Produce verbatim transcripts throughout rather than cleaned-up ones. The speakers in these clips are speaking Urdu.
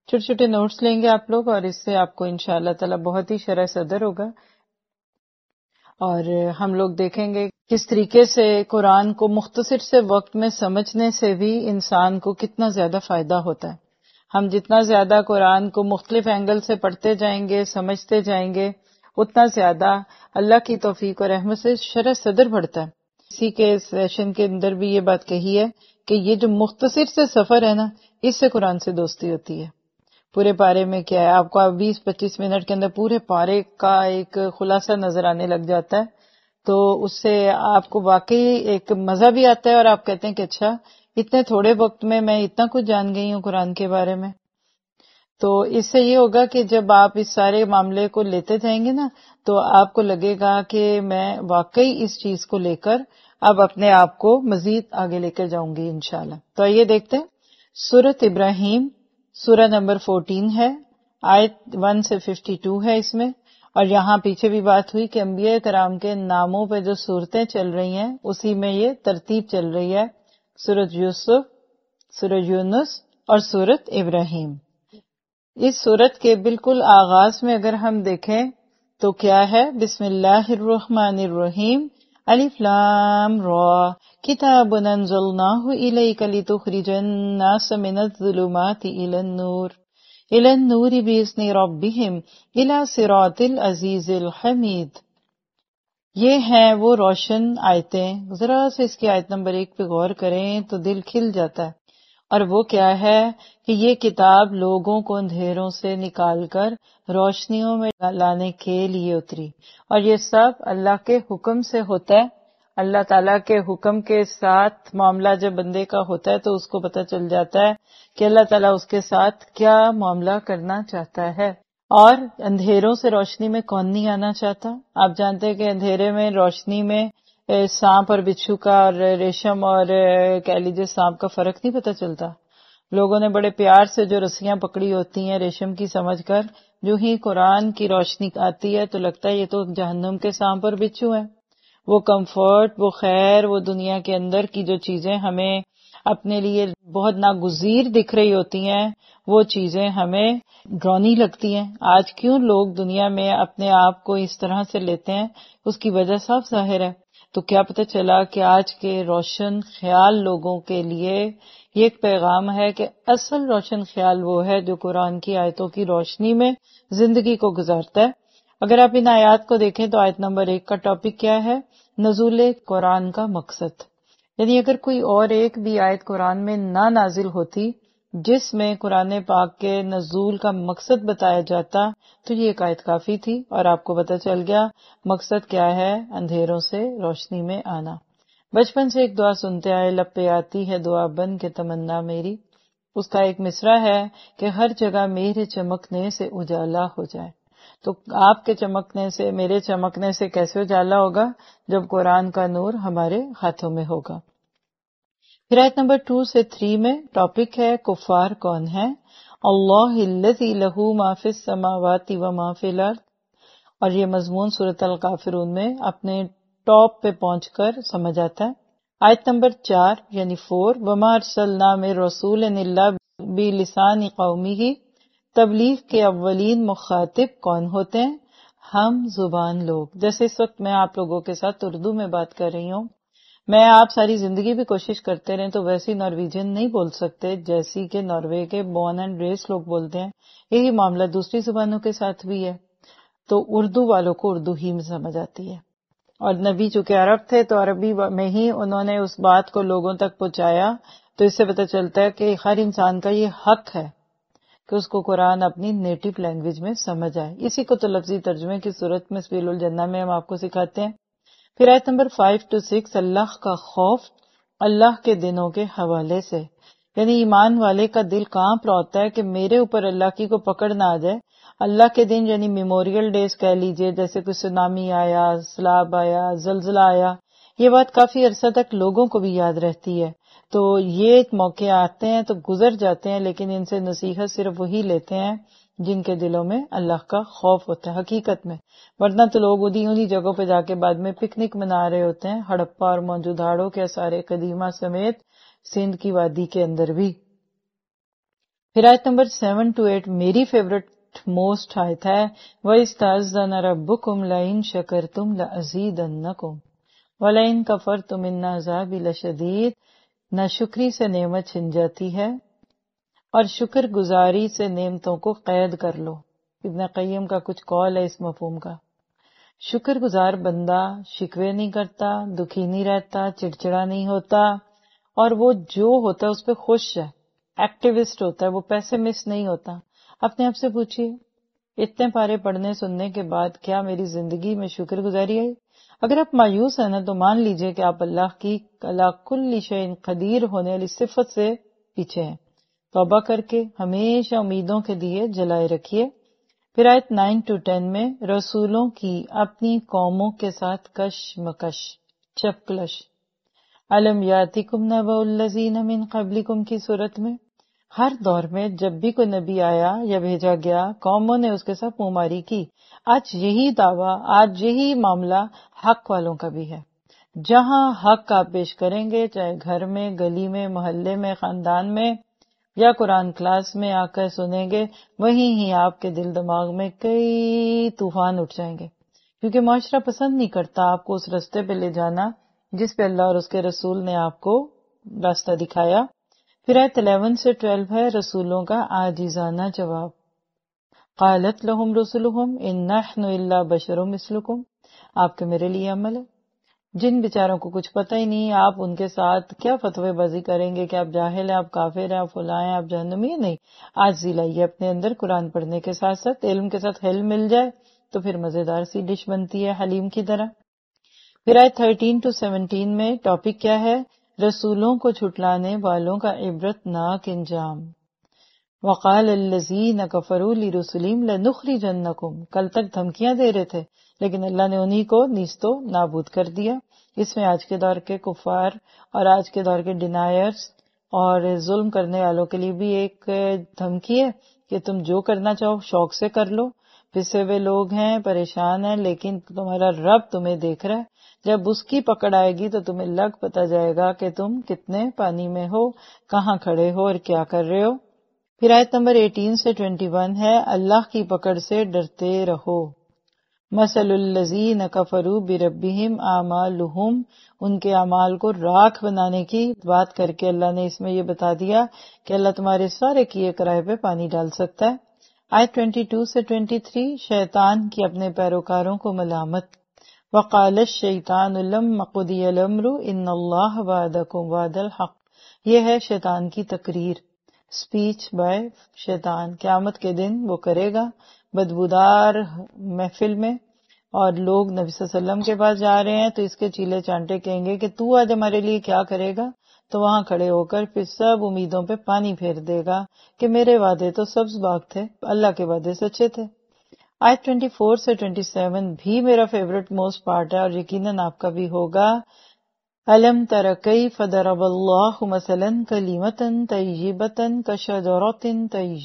چھوٹے چھوٹے نوٹس لیں گے آپ لوگ، اور اس سے آپ کو انشاءاللہ تعالی بہت ہی شرح صدر ہوگا، اور ہم لوگ دیکھیں گے کس طریقے سے قرآن کو مختصر سے وقت میں سمجھنے سے بھی انسان کو کتنا زیادہ فائدہ ہوتا ہے۔ ہم جتنا زیادہ قرآن کو مختلف اینگل سے پڑھتے جائیں گے، سمجھتے جائیں گے، اتنا زیادہ اللہ کی توفیق اور رحمت سے شرح صدر بڑھتا ہے۔ اسی کے سیشن کے اندر بھی یہ بات کہی ہے کہ یہ جو مختصر سے سفر ہے نا، اس سے قرآن سے دوستی ہوتی ہے۔ پورے پارے میں کیا ہے، آپ کو بیس پچیس منٹ کے اندر پورے پارے کا ایک خلاصہ نظر آنے لگ جاتا ہے، تو اس سے آپ کو واقعی ایک مزہ بھی آتا ہے، اور آپ کہتے ہیں کہ اچھا اتنے تھوڑے وقت میں میں اتنا کچھ جان گئی ہوں قرآن کے بارے میں۔ تو اس سے یہ ہوگا کہ جب آپ اس سارے معاملے کو لیتے جائیں گے نا، تو آپ کو لگے گا کہ میں واقعی اس چیز کو لے کر اب اپنے آپ کو مزید آگے لے کر جاؤں گی انشاءاللہ۔ تو آئیے دیکھتے ہیں سورۃ ابراہیم، سورہ نمبر چودہ ہے، آیت ایک سے باون ہے اس میں، اور یہاں پیچھے بھی بات ہوئی کہ انبیاء کرام کے ناموں پہ جو صورتیں چل رہی ہیں اسی میں یہ ترتیب چل رہی ہے، سورۃ یوسف، سورۃ یونس اور سورۃ ابراہیم۔ اس سورت کے بالکل آغاز میں اگر ہم دیکھیں تو کیا ہے، بسم اللہ الرحمن الرحیم، الف لام را، کتاب انزلناہ الیک لتخرج الناس من الظلمات الی النور الی النور باذن ربہم الی صراط العزیز الحمید۔ یہ ہیں وہ روشن آیتیں، ذرا سے اس کی آیت نمبر ایک پہ غور کریں تو دل کھل جاتا ہے، اور وہ کیا ہے کہ یہ کتاب لوگوں کو اندھیروں سے نکال کر روشنیوں میں لانے کے لیے اتری، اور یہ سب اللہ کے حکم سے ہوتا ہے۔ اللہ تعالیٰ کے حکم کے ساتھ معاملہ جب بندے کا ہوتا ہے تو اس کو پتہ چل جاتا ہے کہ اللہ تعالیٰ اس کے ساتھ کیا معاملہ کرنا چاہتا ہے۔ اور اندھیروں سے روشنی میں کون نہیں آنا چاہتا؟ آپ جانتے ہیں کہ اندھیرے میں روشنی میں سانپ اور بچھو کا اور ریشم اور کہہ لیجیے سانپ کا فرق نہیں پتہ چلتا۔ لوگوں نے بڑے پیار سے جو رسیاں پکڑی ہوتی ہیں ریشم کی سمجھ کر، جو ہی قرآن کی روشنی آتی ہے تو لگتا ہے یہ تو جہنم کے سانپ اور بچھو ہیں۔ وہ کمفرٹ، وہ خیر، وہ دنیا کے اندر کی جو چیزیں ہمیں اپنے لیے بہت ناگزیر دکھ رہی ہوتی ہیں، وہ چیزیں ہمیں ڈراؤنی لگتی ہیں۔ آج کیوں لوگ دنیا میں اپنے آپ کو اس طرح سے لیتے ہیں، اس کی وجہ صاف ظاہر ہے۔ تو کیا پتہ چلا کہ آج کے روشن خیال لوگوں کے لیے یہ ایک پیغام ہے کہ اصل روشن خیال وہ ہے جو قرآن کی آیتوں کی روشنی میں زندگی کو گزارتا ہے۔ اگر آپ ان آیات کو دیکھیں تو آیت نمبر ایک کا ٹاپک کیا ہے؟ نزول قرآن کا مقصد، یعنی اگر کوئی اور ایک بھی آیت قرآن میں نہ نازل ہوتی جس میں قرآن پاک کے نزول کا مقصد بتایا جاتا تو یہ ایک آیت کافی تھی، اور آپ کو پتہ چل گیا مقصد کیا ہے، اندھیروں سے روشنی میں آنا۔ بچپن سے ایک دعا سنتے آئے، لب پہ آتی ہے دعا بن کے تمنا میری، اس کا ایک مصرع ہے کہ ہر جگہ میرے چمکنے سے اجالا ہو جائے۔ تو آپ کے چمکنے سے، میرے چمکنے سے کیسے اجالا ہوگا؟ جب قرآن کا نور ہمارے ہاتھوں میں ہوگا۔ پھر آیت نمبر دو سے تین میں ٹاپک ہے کفار کون ہے؟ اللہ الذی لہ ما فی السماوات و ما فی الارض، اور یہ مضمون سورۃ الکافرون میں اپنے ٹاپ پہ پہنچ کر سمجھ آتا ہے۔ آیت نمبر چار یعنی فور، وما ارسلنا من رسول الا بلسان قومہ، تبلیغ کے اولین مخاطب کون ہوتے ہیں؟ ہم زبان لوگ۔ جیسے اس وقت میں آپ لوگوں کے ساتھ اردو میں بات کر رہی ہوں، میں آپ ساری زندگی بھی کوشش کرتے رہیں تو ویسی نارویجن نہیں بول سکتے جیسی کہ ناروے کے بورن اینڈ ریس لوگ بولتے ہیں۔ یہی معاملہ دوسری زبانوں کے ساتھ بھی ہے، تو اردو والوں کو اردو ہی میں سمجھ آتی ہے، اور نبی چونکہ عرب تھے تو عربی میں ہی انہوں نے اس بات کو لوگوں تک پہنچایا۔ تو اس سے پتہ چلتا ہے کہ ہر انسان کا یہ حق ہے کہ اس کو قرآن اپنی نیٹو لینگویج میں سمجھ آئے۔ اسی کو تو لفظی ترجمے کی صورت میں سبیل الجنہ میں ہم آپ کو سکھاتے ہیں۔ پھر آیت نمبر فائیو ٹو سکس، اللہ کا خوف اللہ کے دنوں کے حوالے سے، یعنی ایمان والے کا دل کانپ رہا ہوتا ہے کہ میرے اوپر اللہ کی کو پکڑ نہ آ جائے۔ اللہ کے دن یعنی میموریل ڈیز کہہ لیجئے، جیسے کوئی سونامی آیا، سیلاب آیا، زلزلہ آیا، یہ بات کافی عرصہ تک لوگوں کو بھی یاد رہتی ہے۔ تو یہ موقع آتے ہیں تو گزر جاتے ہیں، لیکن ان سے نصیحت صرف وہی لیتے ہیں جن کے دلوں میں اللہ کا خوف ہوتا ہے حقیقت میں، ورنہ تو لوگ ادھی انہی جگہوں پہ جا کے بعد میں پکنک منا رہے ہوتے ہیں، ہڑپا اور موجوداڑوں کے سارے قدیمہ سمیت سندھ کی وادی کے اندر بھی۔ پھر آیت نمبر سیون ٹو ایٹ میری فیورٹ موسٹ آیت ہے، وَإِسْتَأْذَنَ رَبُّكُمْ لَئِن شَكَرْتُمْ لَأَزِيدَنَّكُمْ وَلَئِن كَفَرْتُمْ إِنَّ عَذَابِي لَشَدِيدٌ۔ ناشکری سے نعمت چھن جاتی ہے اور شکر گزاری سے نعمتوں کو قید کر لو۔ ابن قیم کا کچھ قول ہے اس مفہوم کا۔ شکر گزار بندہ شکوے نہیں کرتا، دکھی نہیں رہتا، چڑچڑا نہیں ہوتا، اور وہ جو ہوتا ہے اس پہ خوش ہے، ایکٹیوسٹ ہوتا ہے، وہ پیسے مس نہیں ہوتا۔ اپنے آپ سے پوچھئے اتنے پارے پڑھنے سننے کے بعد کیا میری زندگی میں شکر گزاری آئی؟ اگر آپ مایوس ہیں نا تو مان لیجئے کہ آپ اللہ کی علی کل شیء قدیر ہونے والی صفت سے پیچھے ہیں۔ توبہ کر کے ہمیشہ امیدوں کے دیے جلائے رکھیے۔ پھر آیت نائن ٹو ٹین میں رسولوں کی اپنی قوموں کے ساتھ کش مکش، چپکلش۔ الم یاتکم نبأ الذین من قبلکم کی صورت میں ہر دور میں جب بھی کوئی نبی آیا یا بھیجا گیا، قوموں نے اس کے ساتھ منہ ماری کی۔ آج یہی دعویٰ، آج یہی معاملہ حق والوں کا بھی ہے۔ جہاں حق آپ پیش کریں گے، چاہے گھر میں، گلی میں، محلے میں، خاندان میں، یا قرآن کلاس میں آ کر سنیں گے، وہیں ہی آپ کے دل دماغ میں کئی طوفان اٹھ جائیں گے، کیونکہ معاشرہ پسند نہیں کرتا آپ کو اس رستے پہ لے جانا جس پہ اللہ اور اس کے رسول نے آپ کو راستہ دکھایا۔ پھر آیت الیون سے ٹویلو ہے رسولوں کا عاجزانہ جواب۔ قالت لہم رسلہم ان نحن الا بشر مثلکم، آپ کے میرے لیے عمل ہے۔ جن بیچاروں کو کچھ پتہ ہی نہیں، آپ ان کے ساتھ کیا فتوے بازی کریں گے کہ آپ جاہل ہیں، آپ کافر ہیں، آپ فلاں ہیں، آپ جہنمی ہیں؟ نہیں، آج لائیے اپنے اندر، قرآن پڑھنے کے ساتھ ساتھ علم کے ساتھ حلم مل جائے تو پھر مزیدار سی ڈش بنتی ہے حلیم کی طرح۔ پھر آئے تھرٹین ٹو سیونٹین میں ٹاپک کیا ہے؟ رسولوں کو چھٹلانے والوں کا عبرت ناک انجام۔ وقال الذین کفروا لرسلہم لنخرجنکم، کل تک دھمکیاں دے رہے تھے لیکن اللہ نے انہی کو نیست و نابود کر دیا۔ اس میں آج کے دور کے کفار اور آج کے دور کے ڈینائرز اور ظلم کرنے والوں کے لیے بھی ایک دھمکی ہے کہ تم جو کرنا چاہو شوق سے کر لو، پسے ہوئے لوگ ہیں، پریشان ہیں، لیکن تمہارا رب تمہیں دیکھ رہا ہے۔ جب اس کی پکڑ آئے گی تو تمہیں لگ پتہ جائے گا کہ تم کتنے پانی میں ہو، کہاں کھڑے ہو اور کیا کر رہے ہو۔ پھر آیت نمبر ایٹین سے ٹوینٹی ون ہے اللہ کی پکڑ سے ڈرتے رہو۔ مثل الذین کفروا بربہم اعمالہم، ان کے اعمال کو راکھ بنانے کی بات کر کے اللہ نے اس میں یہ بتا دیا کہ اللہ تمہارے سارے کیے کرائے پہ پانی ڈال سکتا ہے۔ آیت ٹوینٹی ٹو سے ٹوینٹی تھری شیطان کی اپنے پیروکاروں کو ملامت۔ وقال الشیطان لما قضی الامر ان اللہ وعدکم وعد الحق، یہ ہے شیطان کی تقریر، سپیچ بائے شیطان۔ قیامت کے دن وہ کرے گا بدبودار محفل میں، اور لوگ نبی صلی اللہ علیہ وسلم کے پاس جا رہے ہیں تو اس کے چیلے چانٹے کہیں گے کہ تو آج ہمارے لیے کیا کرے گا، تو وہاں کھڑے ہو کر پھر سب امیدوں پہ پانی پھیر دے گا کہ میرے وعدے تو سبز باغ تھے، اللہ کے وعدے سچے تھے۔ آیت ٹوینٹی فور سے ٹوینٹی سیون بھی میرا فیورٹ موسٹ پارٹ ہے اور یقیناً آپ کا بھی ہوگا۔ أَلَمْ تَرَ كَيْفَ ضَرَبَ اللَّهُ مَثَلًا كَلِمَةً طَيِّبَةً كَشَجَرَةٍ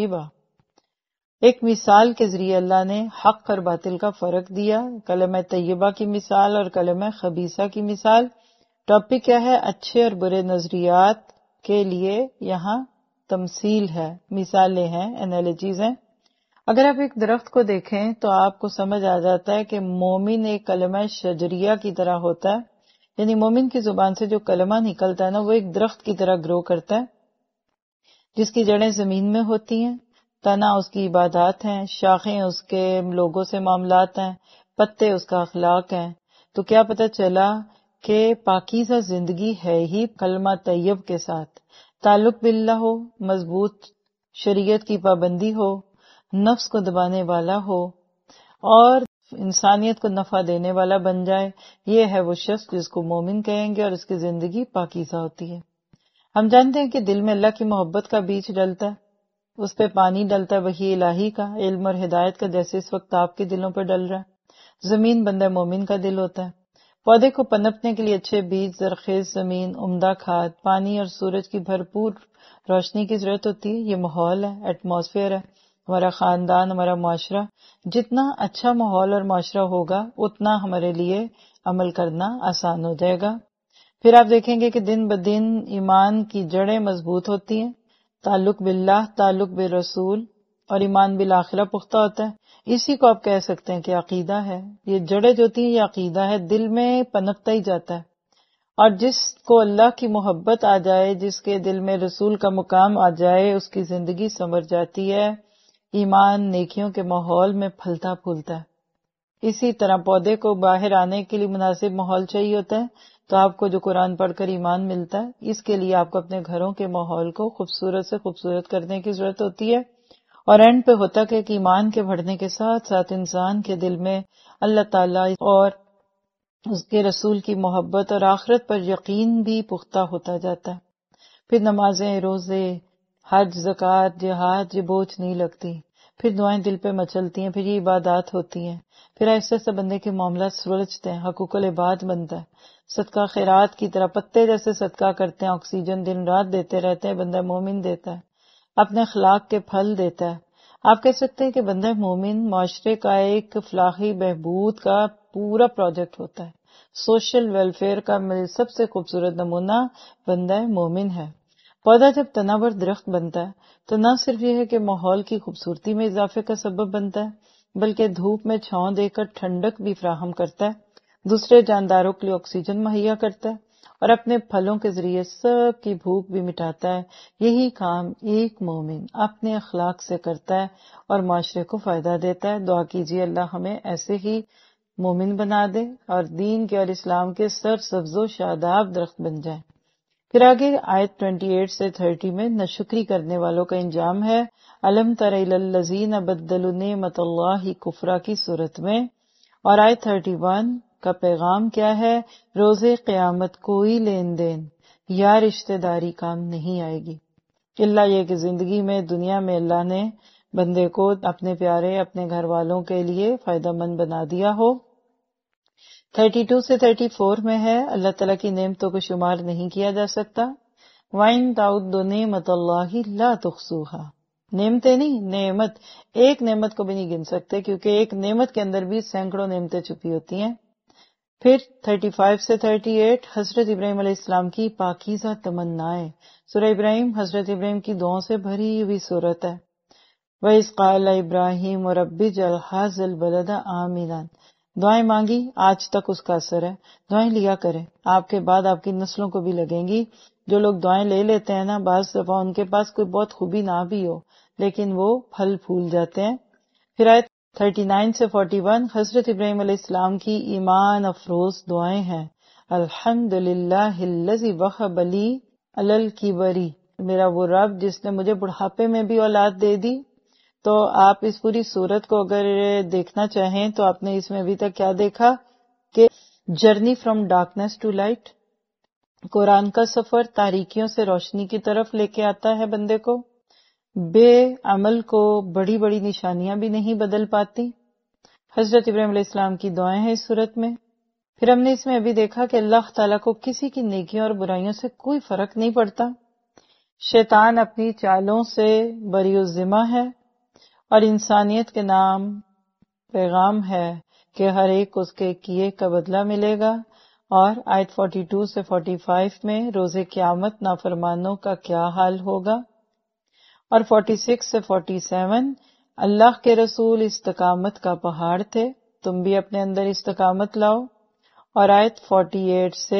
طَيِّبَةٍ، ایک مثال کے ذریعے اللہ نے حق اور باطل کا فرق دیا، کلمہ طیبہ کی مثال اور کلمہ خبیثہ کی مثال۔ ٹاپک کیا ہے؟ اچھے اور برے نظریات کے لیے یہاں تمثیل ہے، مثالیں ہیں، انالوجیز ہیں۔ اگر آپ ایک درخت کو دیکھیں تو آپ کو سمجھ آ جاتا ہے کہ مومن ایک کلمہ شجریہ کی طرح ہوتا ہے، یعنی مومن کی زبان سے جو کلمہ نکلتا ہے نا وہ ایک درخت کی طرح گرو کرتا ہے، جس کی جڑیں زمین میں ہوتی ہیں، تنا اس کی عبادات ہیں، شاخیں اس کے لوگوں سے معاملات ہیں، پتے اس کا اخلاق ہیں۔ تو کیا پتہ چلا کہ پاکیزہ زندگی ہے ہی کلمہ طیب کے ساتھ، تعلق باللہ ہو، مضبوط شریعت کی پابندی ہو، نفس کو دبانے والا ہو اور انسانیت کو نفع دینے والا بن جائے، یہ ہے وہ شخص جس کو مومن کہیں گے اور اس کی زندگی پاکیزہ ہوتی ہے۔ ہم جانتے ہیں کہ دل میں اللہ کی محبت کا بیج ڈلتا ہے، اس پہ پانی ڈلتا ہے وحی الہی کا، علم اور ہدایت کا، جیسے اس وقت آپ کے دلوں پہ ڈل رہا ہے۔ زمین بندہ مومن کا دل ہوتا ہے۔ پودے کو پنپنے کے لیے اچھے بیج، زرخیز زمین، عمدہ کھاد، پانی اور سورج کی بھرپور روشنی کی ضرورت ہوتی ہے۔ یہ ماحول ہے، ایٹماسفیئر ہے، ہمارا خاندان، ہمارا معاشرہ۔ جتنا اچھا ماحول اور معاشرہ ہوگا اتنا ہمارے لیے عمل کرنا آسان ہو جائے گا۔ پھر آپ دیکھیں گے کہ دن بدن ایمان کی جڑیں مضبوط ہوتی ہیں، تعلق باللہ، تعلق بالرسول اور ایمان بالآخرہ پختہ ہوتا ہے، اسی کو آپ کہہ سکتے ہیں کہ عقیدہ ہے۔ یہ جڑیں جو ہوتی ہیں یہ عقیدہ ہے، دل میں پنپتا ہی جاتا ہے، اور جس کو اللہ کی محبت آ جائے، جس کے دل میں رسول کا مقام آ جائے، اس کی زندگی سنور جاتی ہے، ایمان نیکیوں کے ماحول میں پھلتا پھولتا ہے۔ اسی طرح پودے کو باہر آنے کے لیے مناسب ماحول چاہیے ہوتا ہے، تو آپ کو جو قرآن پڑھ کر ایمان ملتا ہے، اس کے لیے آپ کو اپنے گھروں کے ماحول کو خوبصورت سے خوبصورت کرنے کی ضرورت ہوتی ہے، اور اینڈ پہ ہوتا کہ ایک ایمان کے بڑھنے کے ساتھ ساتھ انسان کے دل میں اللہ تعالیٰ اور اس کے رسول کی محبت اور آخرت پر یقین بھی پختہ ہوتا جاتا ہے۔ پھر نمازیں، روزے، حج، زکوٰۃ، جہاد یہ بوجھ نہیں لگتی، پھر دعائیں دل پہ مچلتی ہیں، پھر یہ عبادات ہوتی ہیں، پھر ایسے ایسے بندے کے معاملات سلجھتے ہیں، حقوق العباد بنتا ہے، صدقہ خیرات کی طرح پتے جیسے صدقہ کرتے ہیں، آکسیجن دن رات دیتے رہتے ہیں، بندہ مومن دیتا ہے، اپنے اخلاق کے پھل دیتا ہے۔ آپ کہہ سکتے ہیں کہ بندہ مومن معاشرے کا ایک فلاحی بہبود کا پورا پروجیکٹ ہوتا ہے، سوشل ویلفیئر کا سب سے خوبصورت نمونہ بندہ مومن ہے۔ پودا جب تناور درخت بنتا ہے تو نہ صرف یہ ہے کہ ماحول کی خوبصورتی میں اضافے کا سبب بنتا ہے، بلکہ دھوپ میں چھاؤں دے کر ٹھنڈک بھی فراہم کرتا ہے، دوسرے جانداروں کے لیے آکسیجن مہیا کرتا ہے، اور اپنے پھلوں کے ذریعے سب کی بھوک بھی مٹاتا ہے۔ یہی کام ایک مومن اپنے اخلاق سے کرتا ہے اور معاشرے کو فائدہ دیتا ہے۔ دعا کیجیے اللہ ہمیں ایسے ہی مومن بنا دے اور دین کے اور اسلام کے سر سبز و شاداب درخت بن جائیں۔ پھر آگے آیت اٹھائیس سے تیس میں ناشکری کرنے والوں کا انجام ہے۔ الم تر الی الذین بدلوا نعمت اللہ کفرا کی صورت میں، اور آیت اکتیس کا پیغام کیا ہے؟ روز قیامت کوئی لین دین یا رشتہ داری کام نہیں آئے گی، اللہ یہ کہ زندگی میں دنیا میں اللہ نے بندے کو اپنے پیارے اپنے گھر والوں کے لیے فائدہ مند بنا دیا ہو۔ بتیس سے چونتیس میں ہے اللہ تعالیٰ کی نعمتوں کو شمار نہیں کیا جا سکتا۔ وَإِن تَعُدُّوا نِعْمَتَ اللَّهِ لَا تُحْصُوهَا، نعمتیں نہیں، نعمت ایک نعمت کو بھی نہیں گن سکتے، کیونکہ ایک نعمت کے اندر بھی سینکڑوں نعمتیں چھپی ہوتی ہیں۔ پھر پینتیس سے اڑتیس حضرت ابراہیم علیہ السلام کی پاکیزہ تمنائیں۔ سورہ ابراہیم حضرت ابراہیم کی دعاؤں سے بھری ہوئی صورت ہے۔ وَإِذْ قَالَ إِبْرَاهِيمُ رَبِّ اجْعَلْ هَٰذَا الْبَلَدَ آمِنًا، دعائیں مانگی، آج تک اس کا اثر ہے، دعائیں لیا کریں، آپ کے بعد آپ کی نسلوں کو بھی لگیں گی۔ جو لوگ دعائیں لے لیتے ہیں نا، بعض دفعہ ان کے پاس کوئی بہت خوبی نہ بھی ہو لیکن وہ پھل پھول جاتے ہیں۔ پھر آیت انتیس سے اکتالیس حضرت ابراہیم علیہ السلام کی ایمان افروز دعائیں ہیں۔ الحمدللہ الذی وہب لی علی الکبر، میرا وہ رب جس نے مجھے بڑھاپے میں بھی اولاد دے دی۔ تو آپ اس پوری صورت کو اگر دیکھنا چاہیں تو آپ نے اس میں ابھی تک کیا دیکھا کہ journey from darkness to light, قرآن کا سفر تاریکیوں سے روشنی کی طرف لے کے آتا ہے بندے کو، بے عمل کو بڑی بڑی نشانیاں بھی نہیں بدل پاتی۔ حضرت ابراہیم علیہ السلام کی دعائیں ہیں اس صورت میں۔ پھر ہم نے اس میں ابھی دیکھا کہ اللہ تعالیٰ کو کسی کی نیکیوں اور برائیوں سے کوئی فرق نہیں پڑتا، شیطان اپنی چالوں سے بری الذمہ ہے، اور انسانیت کے نام پیغام ہے کہ ہر ایک اس کے کیے کا بدلہ ملے گا۔ اور آیت بائیس سے پچاس میں روز قیامت نافرمانوں کا کیا حال ہوگا، اور چھیالیس سے سینتالیس اللہ کے رسول استقامت کا پہاڑ تھے، تم بھی اپنے اندر استقامت لاؤ۔ اور آیت اڑتالیس سے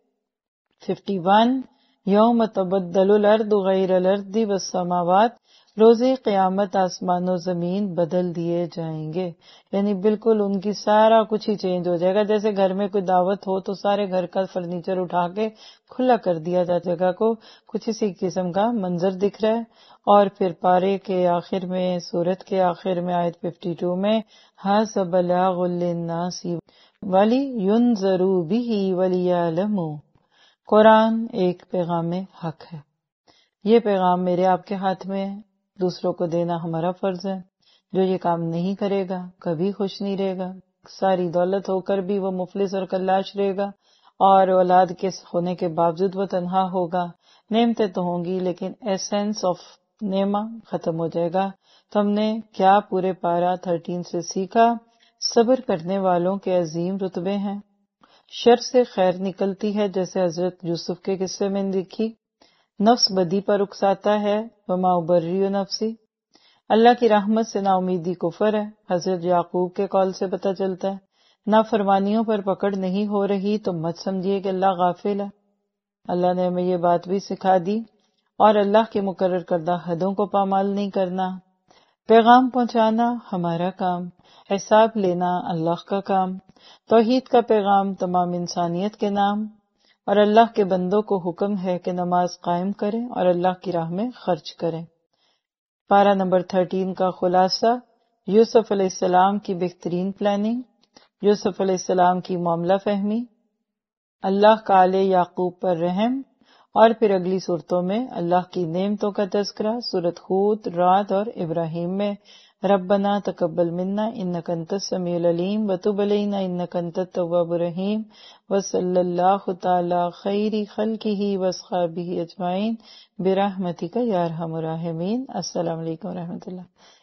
اکاون یوم تبدل الارض غیر الارض والسماوات، روز قیامت آسمان و زمین بدل دیے جائیں گے، یعنی بالکل ان کی سارا کچھ ہی چینج ہو جائے گا۔ جیسے گھر میں کوئی دعوت ہو تو سارے گھر کا فرنیچر اٹھا کے کھلا کر دیا جائے جگہ کو، کچھ اسی قسم کا منظر دکھ رہا ہے۔ اور پھر پارے کے آخر میں، سورت کے آخر میں آیت باون میں ھذا بلاغ للناس ولینذروا بہ وليعلموا، قرآن ایک پیغام حق ہے، یہ پیغام میرے آپ کے ہاتھ میں ہے، دوسروں کو دینا ہمارا فرض ہے۔ جو یہ کام نہیں کرے گا کبھی خوش نہیں رہے گا، ساری دولت ہو کر بھی وہ مفلس اور کلاش رہے گا، اور اولاد کے ہونے کے باوجود وہ تنہا ہوگا۔ نعمتیں تو ہوں گی لیکن ایسنس آف نعمہ ختم ہو جائے گا۔ تو ہم نے کیا پورے پارہ تھرٹین سے سیکھا؟ صبر کرنے والوں کے عظیم رتبے ہیں، شر سے خیر نکلتی ہے جیسے حضرت یوسف کے قصے میں دیکھی، نفس بدی پر اکساتا ہے، وما ابرئ نفسی۔ اللہ کی رحمت سے نا امیدی کفر ہے، حضرت یعقوب کے قول سے پتہ چلتا ہے۔ نافرمانیوں پر پکڑ نہیں ہو رہی تو مت سمجھیے کہ اللہ غافل ہے، اللہ نے ہمیں یہ بات بھی سکھا دی، اور اللہ کے مقرر کردہ حدوں کو پامال نہیں کرنا۔ پیغام پہنچانا ہمارا کام، حساب لینا اللہ کا کام۔ توحید کا پیغام تمام انسانیت کے نام، اور اللہ کے بندوں کو حکم ہے کہ نماز قائم کریں اور اللہ کی راہ میں خرچ کریں۔ پارہ نمبر تھرٹین کا خلاصہ، یوسف علیہ السلام کی بہترین پلاننگ، یوسف علیہ السلام کی معاملہ فہمی، اللہ کا آل یعقوب پر رحم، اور پھر اگلی صورتوں میں اللہ کی نعمتوں کا تذکرہ، سورۃ ہود، رعد اور ابراہیم میں ربنا تقبل منا انک انت السمیع العلیم وتب علینا انک انت التواب الرحیم وصلی اللہ تعالی خیر خلقہ واصحابہ اجمعین برحمتک یا ارحم الراحمین۔ السلام علیکم و رحمۃ اللہ۔